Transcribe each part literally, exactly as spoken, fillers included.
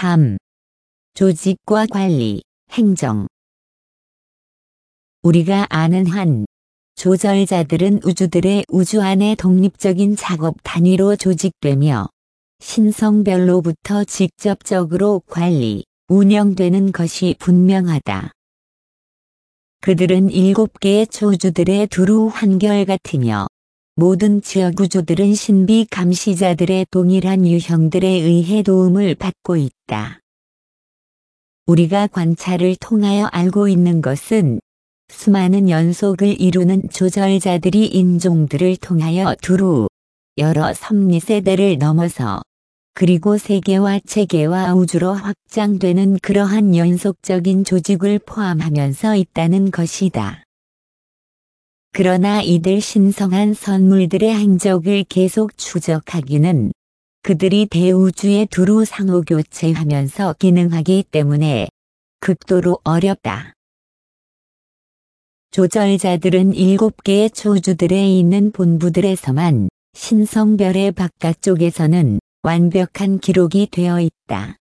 삼. 조직과 관리, 행정. 우리가 아는 한 조절자들은 우주들의 우주 안에 독립적인 작업 단위로 조직되며 신성별로부터 직접적으로 관리, 운영되는 것이 분명하다. 그들은 일곱 개의 초우주들의 두루 한결같으며 모든 지역우주들은 신비 감시자들의 동일한 유형들에 의해 도움을 받고 있다. 우리가 관찰을 통하여 알고 있는 것은 수많은 연속을 이루는 조절자들이 인종들을 통하여 두루 여러 섭리세대를 넘어서 그리고 세계와 체계와 우주로 확장되는 그러한 연속적인 조직을 포함하면서 있다는 것이다. 그러나 이들 신성한 선물들의 행적을 계속 추적하기는 그들이 대우주에 두루 상호교체하면서 기능하기 때문에 극도로 어렵다. 조절자들은 일곱 개의 초우주들에 있는 본부들에서만 신성별의 바깥쪽에서는 완벽한 기록이 되어 있다.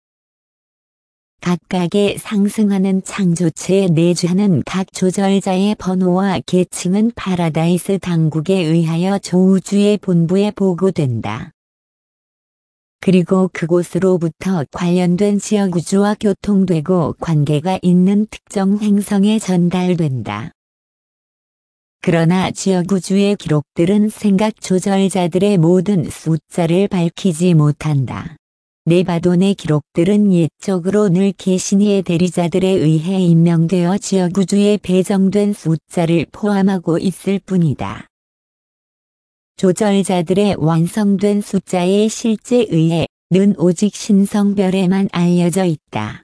각각의 상승하는 창조체에 내주하는 각 조절자의 번호와 계층은 파라다이스 당국에 의하여 조우주의 본부에 보고된다. 그리고 그곳으로부터 관련된 지역우주와 교통되고 관계가 있는 특정 행성에 전달된다. 그러나 지역우주의 기록들은 생각 조절자들의 모든 숫자를 밝히지 못한다. 네바돈의 기록들은 예적으로 늘 계신이의 대리자들에 의해 임명되어 지역우주에 배정된 숫자를 포함하고 있을 뿐이다. 조절자들의 완성된 숫자의 실제 의해는 오직 신성별에만 알려져 있다.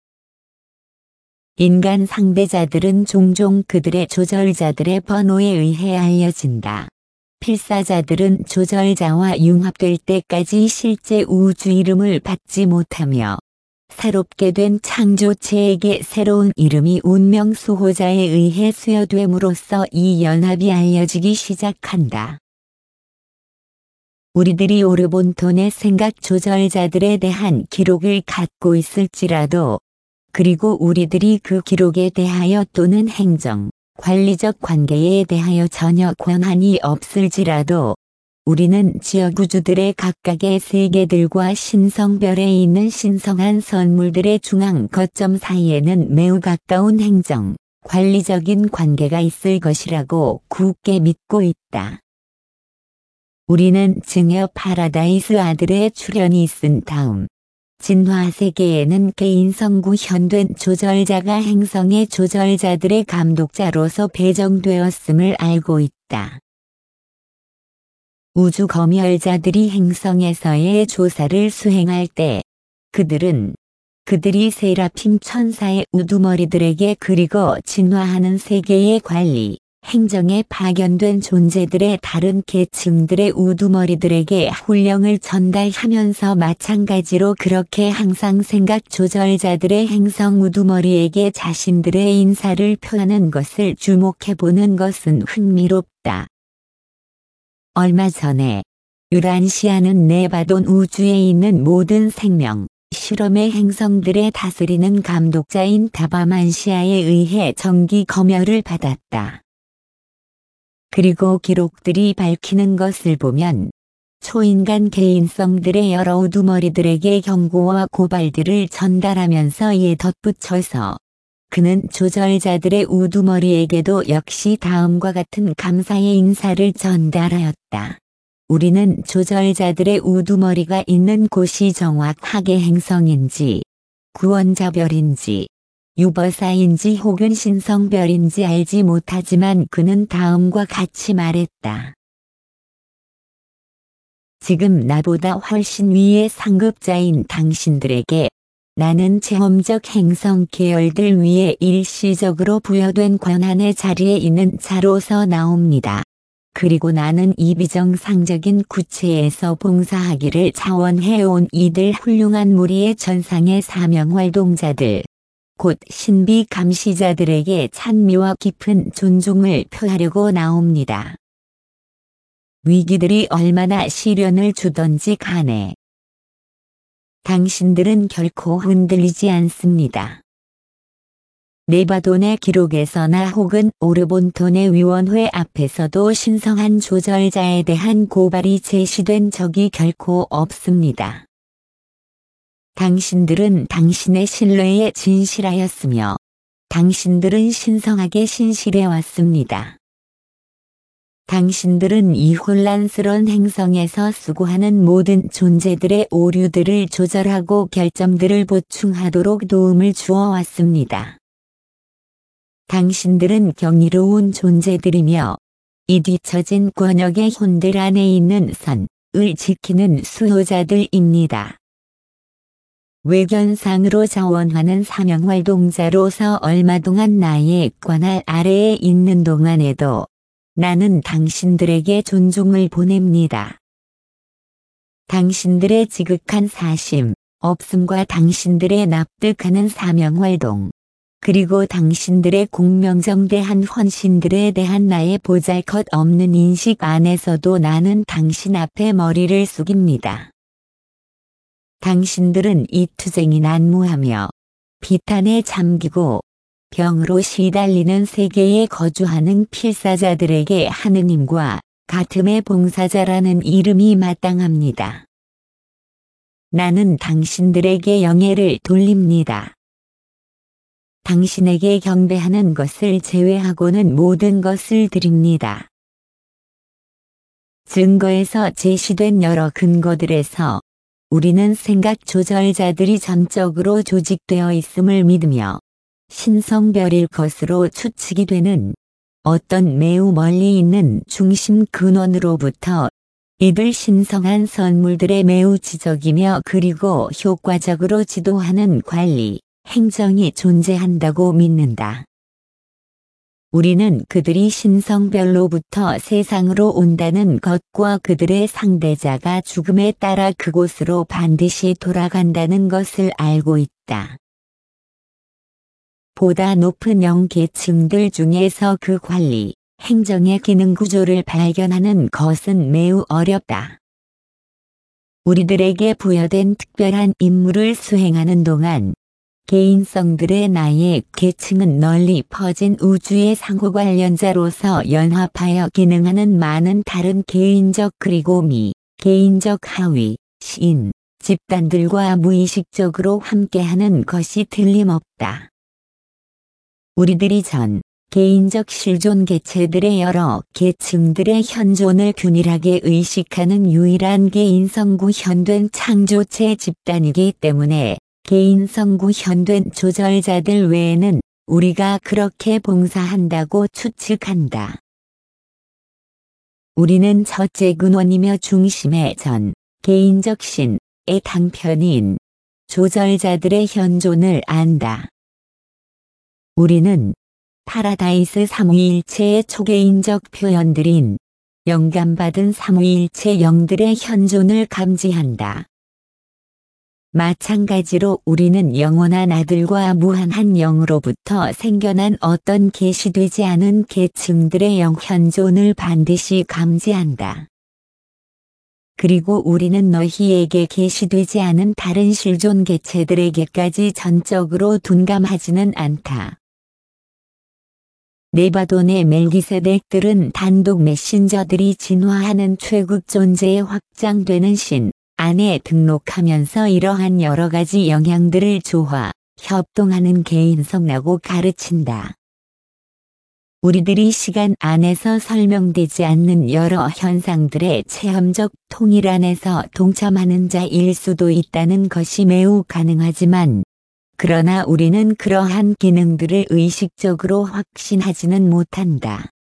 인간 상대자들은 종종 그들의 조절자들의 번호에 의해 알려진다. 필사자들은 조절자와 융합될 때까지 실제 우주 이름을 받지 못하며 새롭게 된 창조체에게 새로운 이름이 운명 수호자에 의해 수여됨으로써 이 연합이 알려지기 시작한다. 우리들이 오르본톤의 생각 조절자들에 대한 기록을 갖고 있을지라도 그리고 우리들이 그 기록에 대하여 또는 행정, 관리적 관계에 대하여 전혀 권한이 없을지라도 우리는 지역우주들의 각각의 세계들과 신성별에 있는 신성한 선물들의 중앙 거점 사이에는 매우 가까운 행정, 관리적인 관계가 있을 것이라고 굳게 믿고 있다. 우리는 증여 파라다이스 아들의 출현이 있은 다음 진화 세계에는 개인성구 현된 조절자가 행성의 조절자들의 감독자로서 배정되었음을 알고 있다. 우주 검열자들이 행성에서의 조사를 수행할 때 그들은 그들이 세라핌 천사의 우두머리들에게 그리고 진화하는 세계의 관리, 행정에 파견된 존재들의 다른 계층들의 우두머리들에게 훈령을 전달하면서 마찬가지로 그렇게 항상 생각 조절자들의 행성 우두머리에게 자신들의 인사를 표하는 것을 주목해보는 것은 흥미롭다. 얼마 전에 유란시아는 네바돈 우주에 있는 모든 생명, 실험의 행성들의 다스리는 감독자인 다바만시아에 의해 정기 검열을 받았다. 그리고 기록들이 밝히는 것을 보면 초인간 개인성들의 여러 우두머리들에게 경고와 고발들을 전달하면서 이에 덧붙여서 그는 조절자들의 우두머리에게도 역시 다음과 같은 감사의 인사를 전달하였다. 우리는 조절자들의 우두머리가 있는 곳이 정확하게 행성인지 구원자별인지 유버사인지 혹은 신성별인지 알지 못하지만 그는 다음과 같이 말했다. 지금 나보다 훨씬 위의 상급자인 당신들에게 나는 체험적 행성 계열들 위에 일시적으로 부여된 권한의 자리에 있는 자로서 나옵니다. 그리고 나는 이 비정상적인 구체에서 봉사하기를 자원해온 이들 훌륭한 무리의 전상의 사명활동자들, 곧 신비 감시자들에게 찬미와 깊은 존중을 표하려고 나옵니다. 위기들이 얼마나 시련을 주던지 간에 당신들은 결코 흔들리지 않습니다. 네바돈의 기록에서나 혹은 오르본톤의 위원회 앞에서도 신성한 조절자에 대한 고발이 제시된 적이 결코 없습니다. 당신들은 당신의 신뢰에 진실하였으며 당신들은 신성하게 신실해 왔습니다. 당신들은 이 혼란스러운 행성에서 수고하는 모든 존재들의 오류들을 조절하고 결점들을 보충하도록 도움을 주어 왔습니다. 당신들은 경이로운 존재들이며 이 뒤처진 권역의 혼들 안에 있는 선을 지키는 수호자들입니다. 외견상으로 자원하는 사명활동자로서 얼마 동안 나의 관할 아래에 있는 동안에도 나는 당신들에게 존중을 보냅니다. 당신들의 지극한 사심, 없음과 당신들의 납득하는 사명활동, 그리고 당신들의 공명정대한 헌신들에 대한 나의 보잘것없는 인식 안에서도 나는 당신 앞에 머리를 숙입니다. 당신들은 이 투쟁이 난무하며 비탄에 잠기고 병으로 시달리는 세계에 거주하는 필사자들에게 하느님과 같음의 봉사자라는 이름이 마땅합니다. 나는 당신들에게 영예를 돌립니다. 당신에게 경배하는 것을 제외하고는 모든 것을 드립니다. 증거에서 제시된 여러 근거들에서 우리는 생각 조절자들이 전적으로 조직되어 있음을 믿으며 신성별일 것으로 추측이 되는 어떤 매우 멀리 있는 중심 근원으로부터 이들 신성한 선물들의 매우 지적이며 그리고 효과적으로 지도하는 관리, 행정이 존재한다고 믿는다. 우리는 그들이 신성별로부터 세상으로 온다는 것과 그들의 상대자가 죽음에 따라 그곳으로 반드시 돌아간다는 것을 알고 있다. 보다 높은 영계층들 중에서 그 관리, 행정의 기능 구조를 발견하는 것은 매우 어렵다. 우리들에게 부여된 특별한 임무를 수행하는 동안 개인성들의 나의 계층은 널리 퍼진 우주의 상호 관련자로서 연합하여 기능하는 많은 다른 개인적 그리고 미, 개인적 하위, 신, 집단들과 무의식적으로 함께하는 것이 틀림없다. 우리들이 전, 개인적 실존 개체들의 여러 계층들의 현존을 균일하게 의식하는 유일한 개인성 구현된 창조체 집단이기 때문에 개인성 구현된 조절자들 외에는 우리가 그렇게 봉사한다고 추측한다. 우리는 첫째 근원이며 중심의 전, 개인적 신의 당편인 조절자들의 현존을 안다. 우리는 파라다이스 삼위일체의 초개인적 표현들인 영감받은 삼위일체 영들의 현존을 감지한다. 마찬가지로 우리는 영원한 아들과 무한한 영으로부터 생겨난 어떤 계시되지 않은 계층들의 영현존을 반드시 감지한다. 그리고 우리는 너희에게 계시되지 않은 다른 실존 개체들에게까지 전적으로 둔감하지는 않다. 네바돈의 멜기세덱들은 단독 메신저들이 진화하는 최극 존재에 확장되는 신 안에 등록하면서 이러한 여러 가지 영향들을 조화, 협동하는 개인성라고 가르친다. 우리들이 시간 안에서 설명되지 않는 여러 현상들의 체험적 통일 안에서 동참하는 자일 수도 있다는 것이 매우 가능하지만, 그러나 우리는 그러한 기능들을 의식적으로 확신하지는 못한다.